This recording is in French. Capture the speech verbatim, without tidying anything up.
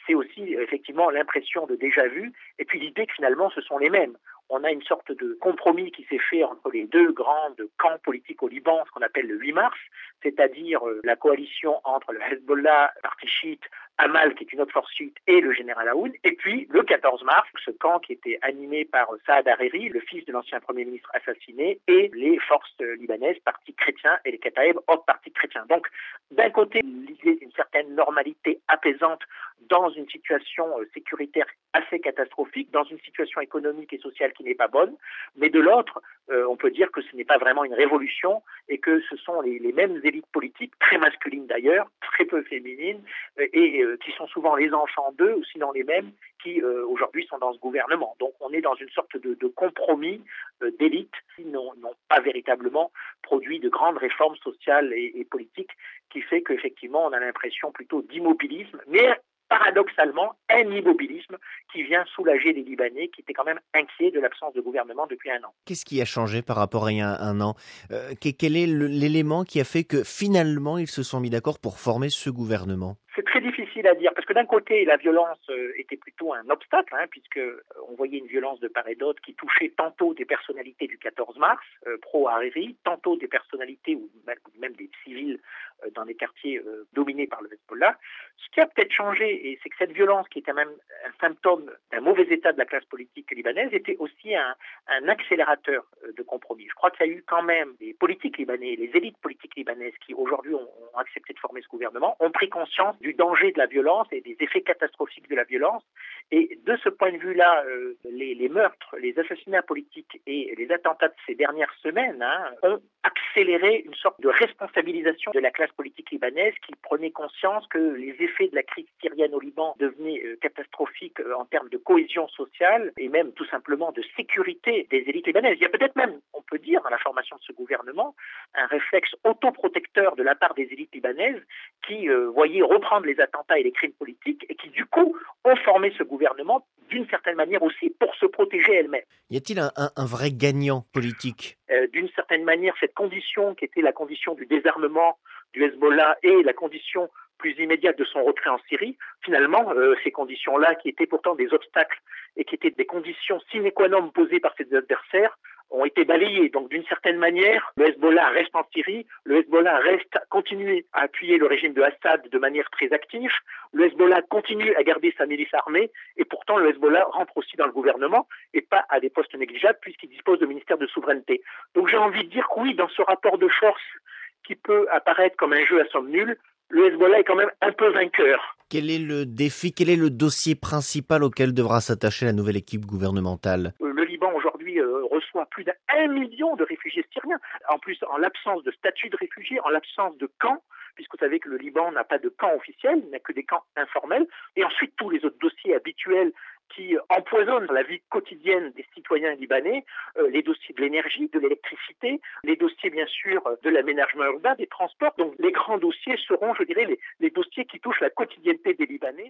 c'est aussi effectivement l'impression de déjà-vu et puis l'idée que finalement ce sont les mêmes. On a une sorte de compromis qui s'est fait entre les deux grands camps politiques au Liban, ce qu'on appelle le huit mars, c'est-à-dire la coalition entre le Hezbollah, parti chiite, Amal, qui est une autre force chiite, et le général Aoun, et puis le quatorze mars, ce camp qui était animé par Saad Hariri, le fils de l'ancien Premier ministre assassiné, et les forces libanaises, parti chrétien, et les Kataeb, autres partis chrétiens. Donc, d'un côté, l'idée d'une certaine normalité apaisante dans une situation sécuritaire assez catastrophique, dans une situation économique et sociale qui n'est pas bonne, mais de l'autre, euh, on peut dire que ce n'est pas vraiment une révolution et que ce sont les, les mêmes élites politiques, très masculines d'ailleurs, très peu féminines, euh, et euh, qui sont souvent les enfants d'eux, ou sinon les mêmes, qui euh, aujourd'hui sont dans ce gouvernement. Donc on est dans une sorte de, de compromis euh, d'élites qui n'ont, n'ont pas véritablement produit de grandes réformes sociales et, et politiques, qui fait qu'effectivement on a l'impression plutôt d'immobilisme, mais paradoxalement, un immobilisme qui vient soulager les Libanais qui étaient quand même inquiets de l'absence de gouvernement depuis un an. Qu'est-ce qui a changé par rapport à il y a un an euh, Quel est le, l'élément qui a fait que finalement ils se sont mis d'accord pour former ce gouvernement ? C'est très difficile à dire, parce que d'un côté, la violence était plutôt un obstacle, hein, puisque on voyait une violence de part et d'autre qui touchait tantôt des personnalités du quatorze mars, euh, pro-Hariri, tantôt des personnalités ou même des civils euh, dans des quartiers euh, dominés par le Hezbollah. Ce qui a peut-être changé, et c'est que cette violence, qui était même un symptôme d'un mauvais état de la classe politique libanaise, était aussi un, un accélérateur de compromis. Je crois qu'il y a eu quand même des politiques libanais, les élites politiques libanaises qui aujourd'hui ont, ont accepté de former ce gouvernement, ont pris conscience du danger de la violence et des effets catastrophiques de la violence. Et de ce point de vue-là, euh, les, les meurtres, les assassinats politiques et les attentats de ces dernières semaines hein, ont accéléré une sorte de responsabilisation de la classe politique libanaise qui prenait conscience que les effets de la crise syrienne au Liban devenaient euh, catastrophiques euh, en termes de cohésion sociale et même tout simplement de sécurité des élites libanaises. Il y a peut-être même, on peut dire, dans la formation de ce gouvernement, un réflexe autoprotecteur de la part des élites libanaises qui euh, voyaient reprendre les attentats et les crimes politiques et qui du coup ont formé ce gouvernement d'une certaine manière aussi pour se protéger elles-mêmes. Y a-t-il un, un, un vrai gagnant politique ? euh, D'une certaine manière, cette condition qui était la condition du désarmement du Hezbollah et la condition plus immédiate de son retrait en Syrie, finalement, euh, ces conditions-là qui étaient pourtant des obstacles et qui étaient des conditions sine qua non posées par ses adversaires, ont été balayés. Donc, d'une certaine manière, le Hezbollah reste en Syrie, le Hezbollah reste à continuer à appuyer le régime de Assad de manière très active, le Hezbollah continue à garder sa milice armée, et pourtant le Hezbollah rentre aussi dans le gouvernement, et pas à des postes négligeables, puisqu'il dispose de ministère de souveraineté. Donc, j'ai envie de dire que oui, dans ce rapport de force qui peut apparaître comme un jeu à somme nulle, le Hezbollah est quand même un peu vainqueur. Quel est le défi, quel est le dossier principal auquel devra s'attacher la nouvelle équipe gouvernementale ? Le Liban aujourd'hui euh, reçoit plus d'un million de réfugiés syriens. En plus, en l'absence de statut de réfugié, en l'absence de camp, puisque vous savez que le Liban n'a pas de camp officiel, il n'a que des camps informels. Et ensuite, tous les autres dossiers habituels qui empoisonnent la vie quotidienne des citoyens libanais, euh, les dossiers de l'énergie, de l'électricité, les dossiers bien sûr de l'aménagement urbain, des transports. Donc les grands dossiers seront, je dirais, les, les dossiers qui touchent la quotidienneté des Libanais.